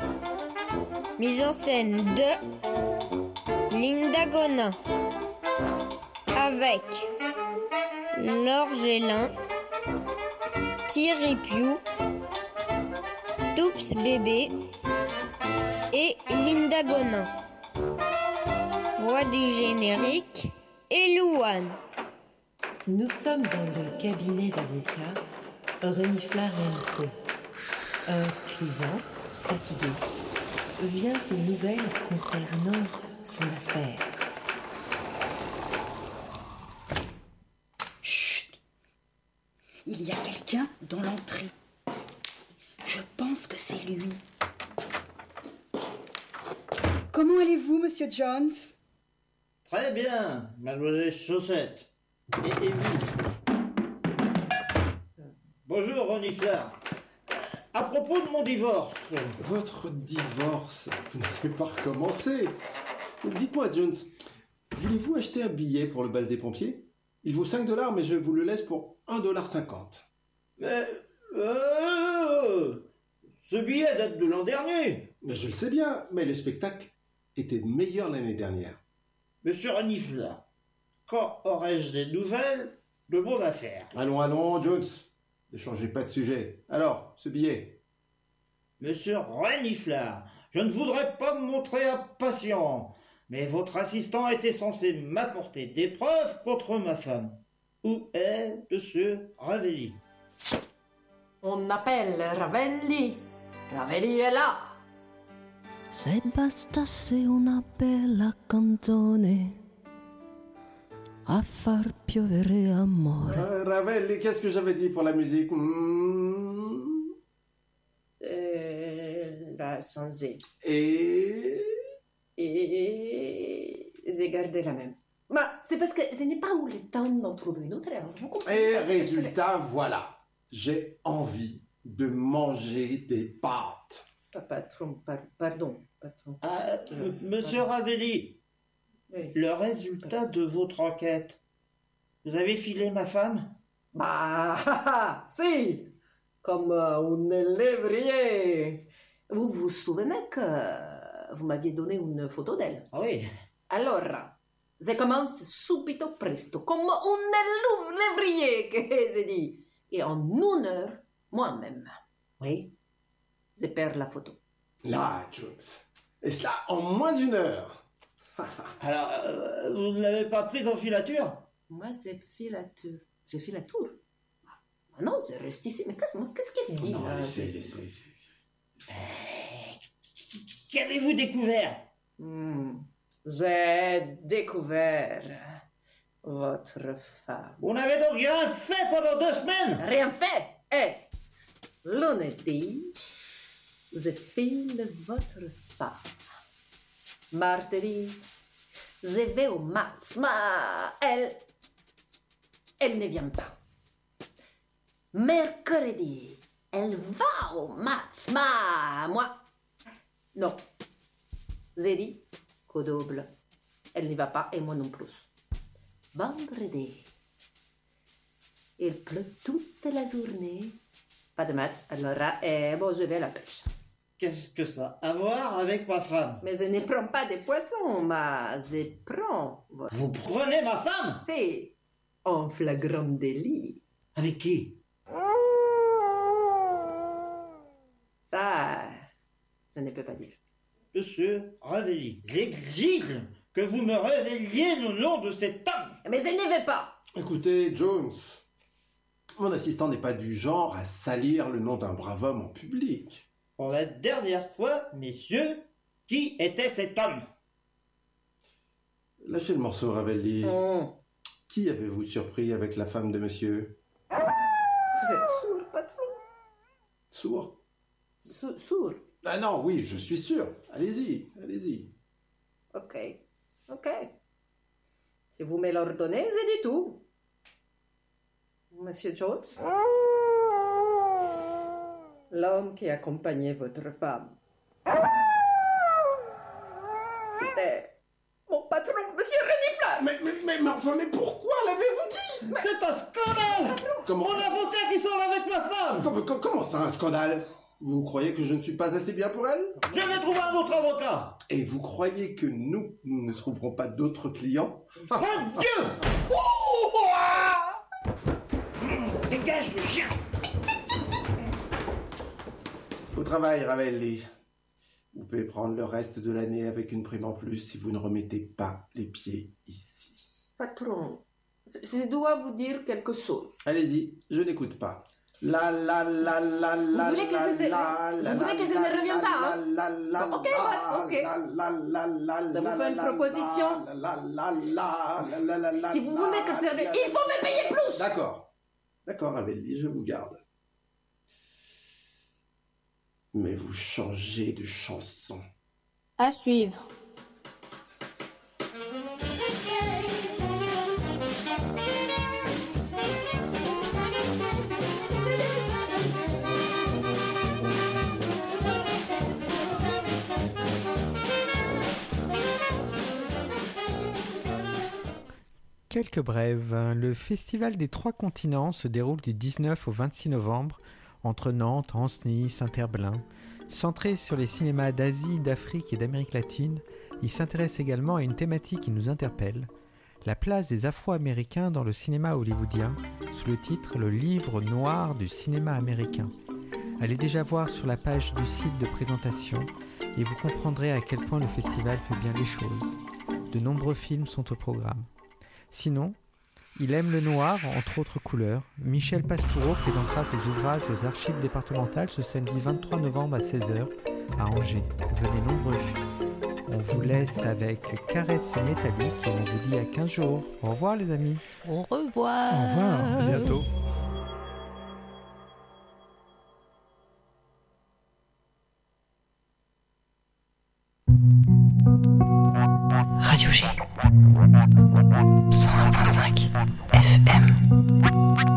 Mise en scène de Linda Gonin avec Laure Gélin, Thierry Piou, Toups Bébé et Linda Gonin. Voix du générique et Louane. Nous sommes dans le cabinet d'avocat Reniflard & Co. Un client, fatigué, vient aux nouvelles concernant son affaire. Chut! Il y a quelqu'un dans l'entrée. Je pense que c'est lui. Comment allez-vous, Monsieur Jones? Très bien, mademoiselle Chaussette. Et vous? Bonjour, Reniflard. À propos de mon divorce. Votre divorce? Vous n'allez pas recommencer. Dites-moi, Jones, voulez-vous acheter un billet pour le bal des pompiers? Il vaut 5 $, mais je vous le laisse pour 1,50 $. Mais... ce billet date de l'an dernier. Mais je le sais bien, mais le spectacle était meilleur l'année dernière. Monsieur Reniflard, Quand aurai-je des nouvelles de mon affaire? Allons, Jones. Ne changez pas de sujet. Alors, ce billet? Monsieur Reniflard, je ne voudrais pas me montrer impatient, mais votre assistant était censé m'apporter des preuves contre ma femme. Où est monsieur Ravelli? On appelle Ravelli. Ravelli est là. Se bastasse una bella canzone a far piovere amore. Ravelli, qu'est-ce que j'avais dit pour la musique? La sans Z. Et j'ai gardé la même. Mais c'est parce que je n'ai pas eu le temps d'en trouver une autre. Alors vous comprenez. Et résultat, voilà. J'ai envie de manger des pâtes. Patron, pardon. Patron. Monsieur Ravelli, Oui. le résultat de votre enquête, vous avez filé ma femme? Bah, si, comme un lévrier. Vous vous souvenez que vous m'aviez donné une photo d'elle? Ah oui. Alors, je commence subito presto, comme un lévrier que j'ai dit. Et en 1 heure, moi-même, Oui. je perds la photo. Là, Jones. Et cela en moins d'1 heure. Alors, vous ne l'avez pas prise en filature? Moi, j'ai fait la tour. J'ai fait la tour. Ah non, je reste ici. Mais qu'est-ce qu'elle dit? Non, là? laissez. Qu'avez-vous découvert? J'ai découvert votre femme. Vous n'avez donc rien fait pendant 2 semaines? Rien fait. Lundi, je file votre femme. Mardi, je vais au match, mais elle ne vient pas. Mercredi, elle va au match, mais moi, non. Jeudi, qu'au double, elle n'y va pas et moi non plus. Vendredi, il pleut toute la journée. Pas de match, alors bon, je vais à la pêche. Qu'est-ce que ça a à voir avec ma femme? Mais je ne prends pas de poissons, mais je prends... Vous prenez ma femme? Si, en flagrant délit. Avec qui? Ça, je ne peux pas dire. Monsieur Ravelli, j'exige que vous me révéliez le nom de cet homme. Mais je ne vais pas. Écoutez, Jones, mon assistant n'est pas du genre à salir le nom d'un brave homme en public. Pour la dernière fois, messieurs, qui était cet homme? Lâchez le morceau, Ravelli. Qui avez-vous surpris avec la femme de monsieur? Vous êtes sourd, patron? Sourd? Sourd. Ah non, oui, je suis sûr. Allez-y. Ok. Si vous me l'ordonnez, je dis tout. Monsieur Jones? L'homme qui accompagnait votre femme. C'était mon patron, Monsieur Reniflard. Mais enfin, mais pourquoi l'avez-vous dit? C'est un scandale! Comment Mon avocat qui sort avec ma femme! Comment ça, un scandale? Vous croyez que je ne suis pas assez bien pour elle? Je vais trouver un autre avocat! Et vous croyez que nous ne trouverons pas d'autres clients? Mon Dieu! Dégage le chien! Au travail, Ravelli. Vous pouvez prendre le reste de l'année avec une prime en plus si vous ne remettez pas les pieds ici. Patron, je dois vous dire quelque chose. Allez-y, je n'écoute pas. Vous voulez que je ne revienne pas, hein? Ok, ok. Ça vous fait une proposition? Si vous voulez que je revienne, il faut me payer plus! D'accord, Ravelli, je vous garde. Mais vous changez de chanson. À suivre. Quelques brèves. Le Festival des 3 continents se déroule du 19 au 26 novembre entre Nantes, Ancenis, Saint-Herblain. Centré sur les cinémas d'Asie, d'Afrique et d'Amérique latine, il s'intéresse également à une thématique qui nous interpelle, la place des Afro-Américains dans le cinéma hollywoodien, sous le titre « Le livre noir du cinéma américain ». Allez déjà voir sur la page du site de présentation et vous comprendrez à quel point le festival fait bien les choses. De nombreux films sont au programme. Sinon, il aime le noir, entre autres couleurs. Michel Pastoureau présentera ses ouvrages aux archives départementales ce samedi 23 novembre à 16h à Angers. Venez nombreux. On vous laisse avec Caresse métallique et on vous dit à 15 jours. Au revoir les amis. Au revoir. Au revoir. À bientôt. Radio G 101.5 FM.